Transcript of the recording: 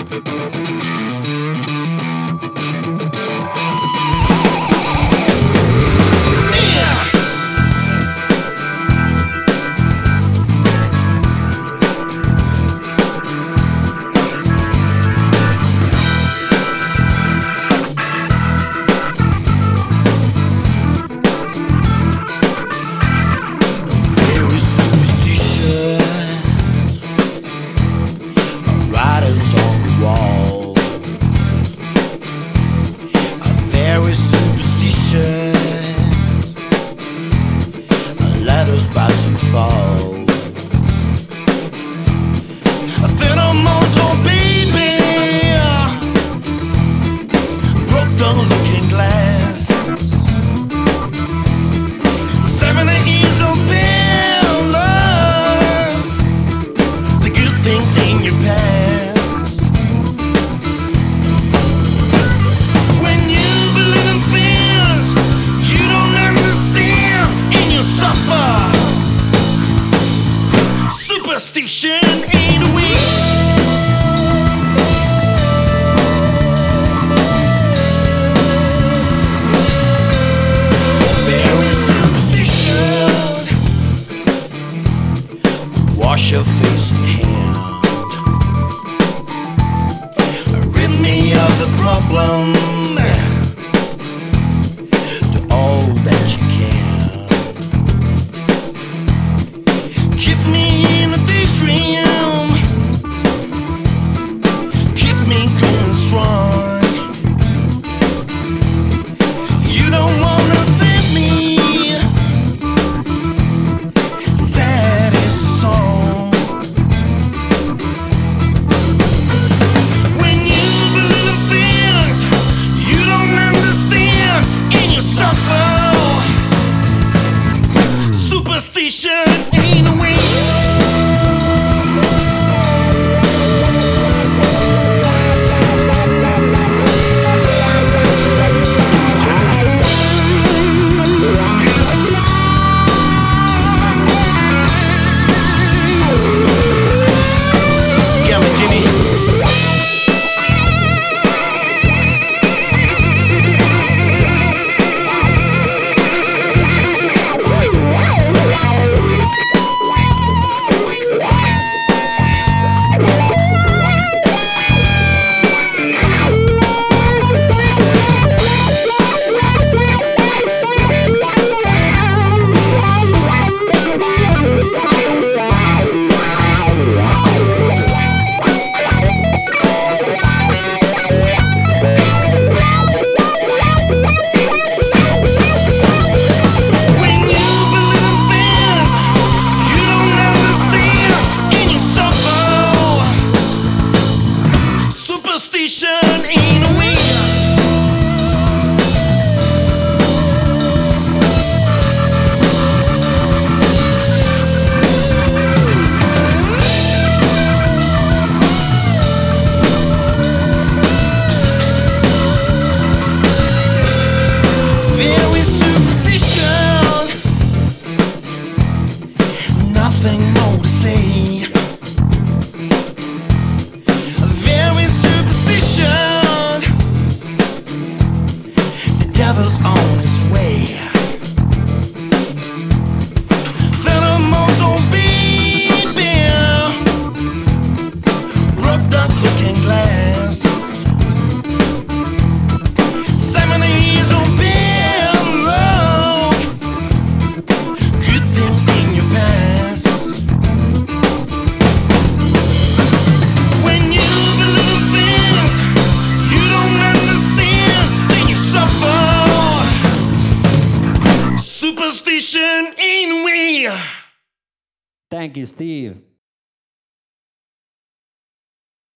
Superstition, a ladder's about to fall. A phenomenal baby broke the looking glass. 70 years of failure, the good things in your past. Superstition ain't weak. Very superstition. Wash your face and hand. Rid me of the problem. Do all that you can. Keep me in a daydream. Keep me going strong. You don't wanna see me. Sad is the song. When you believe in things you don't understand and you suffer. Superstition ain't a way. Superstition ain't a way. Very superstition. Nothing more to say. Devil's on his way. Phenomenal baby broke the looking glass. 70 years of bad love, good things in your past. When you believe things you don't understand, then you suffer. Superstition ain't we. Thank you, Steve.